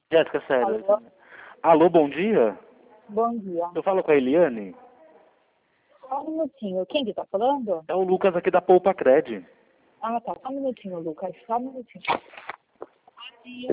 Jéssica, sério. Alô? Alô, bom dia? Bom dia. Eu falo com a Eliane? Só um minutinho. Quem que tá falando? É o Lucas aqui da Poupa Cred. Ah, tá. Só um minutinho, Lucas. Só um minutinho. Bom dia.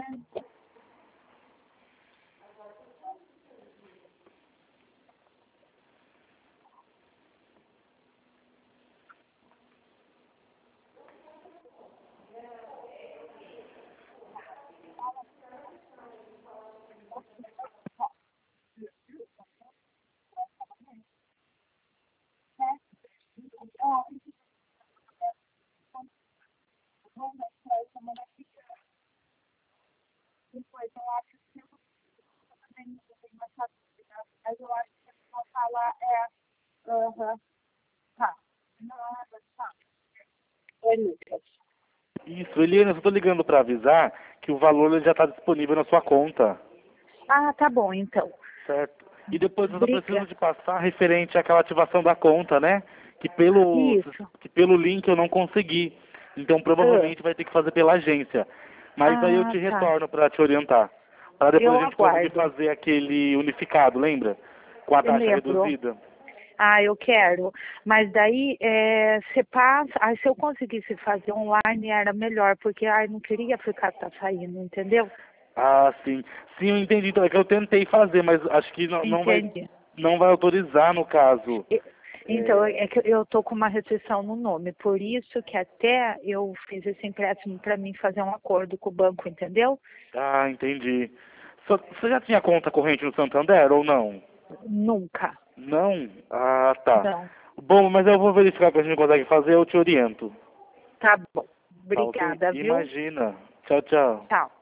Mas eu acho que eu vou falar aham. Tá. Nada, tá. Oi, Lucas. Isso, Eliane, eu só tô ligando pra avisar que o valor ele já tá disponível na sua conta, Ah, tá bom, então. certo? E depois eu só preciso Briga. de passar referente àquela ativação da conta, né? Isso. Que pelo link eu não consegui. Então Ah, provavelmente vai ter que fazer pela agência. Mas aí eu ah, te tá. retorno para te orientar. Para depois Eu a gente conseguir aguardo. fazer aquele unificado, lembra? Com a Eu taxa lembro. reduzida. Ah, eu quero. Mas daí, você passa. Aí, se eu conseguisse fazer online, era melhor, porque não queria ficar tá saindo, entendeu? Ah, sim. Sim, eu entendi. Então, é que eu tentei fazer, mas acho que Entendi. não vai autorizar no caso. E- Então, É, é que eu tô com uma restrição no nome, por isso que até eu fiz esse empréstimo para mim fazer um acordo com o banco, entendeu? Ah, entendi. Você já tinha conta corrente no Santander ou não? Nunca. Não? Ah, tá. Não. Bom, mas eu vou verificar o que a gente consegue fazer, eu te oriento. Tá bom. Tá ok? Obrigada, viu? Imagina. Tchau, tchau. Tchau.